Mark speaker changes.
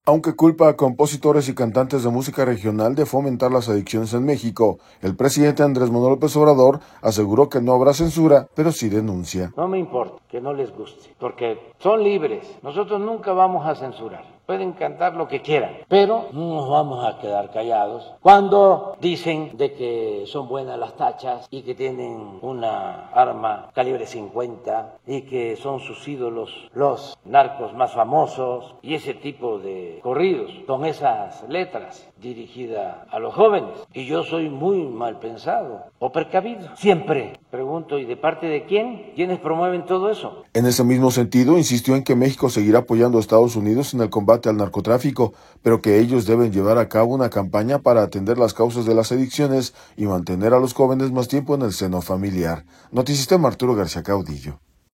Speaker 1: Aunque culpa a compositores y cantantes de música regional de fomentar las adicciones en México, el presidente Andrés Manuel López Obrador aseguró que no habrá censura, pero sí denuncia.
Speaker 2: No me importa que no les guste, porque son libres. Nosotros nunca vamos a censurar. Pueden cantar lo que quieran, pero no nos vamos a quedar callados cuando dicen de que son buenas las tachas y que tienen una arma calibre 50 y que son sus ídolos los narcos más famosos y ese tipo de corridos con esas letras dirigidas a los jóvenes. Y yo soy muy mal pensado o precavido. Siempre pregunto, ¿y de parte de quién? ¿Quiénes promueven todo eso?
Speaker 1: En ese mismo sentido, insistió en que México seguirá apoyando a Estados Unidos en el combate al narcotráfico, pero que ellos deben llevar a cabo una campaña para atender las causas de las adicciones y mantener a los jóvenes más tiempo en el seno familiar. Noticistema Arturo García Caudillo.